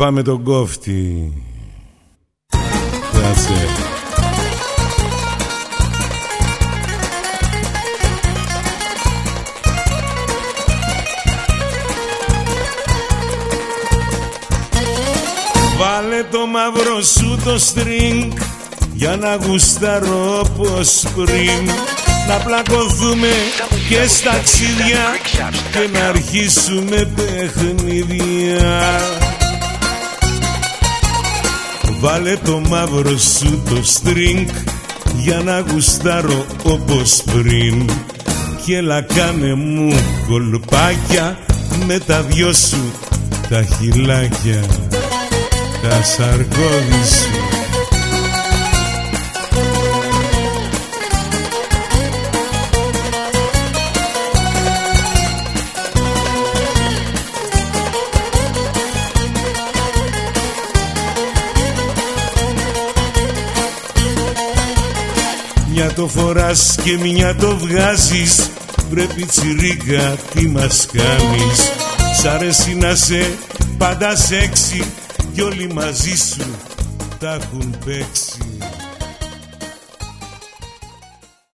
Πάμε τον κόφτη. Κάτσε. Βάλε το μαύρο σου το string για να γουστάρω όπως πριν, να πλακωθούμε και στα ταξίδια και να αρχίσουμε παιχνίδια. Βάλε το μαύρο σου το string για να γουστάρω όπως πριν και έλα κάνε μου κολπάκια με τα δυο σου τα χυλάκια, τα σαρκώδη σου. Μια το φοράς και μια το βγάζεις, πρέπει τσιρίκα τι μας κάνεις. Σ' αρέσει να σε πάντα σεξι κι όλοι μαζί σου τα έχουν παίξει.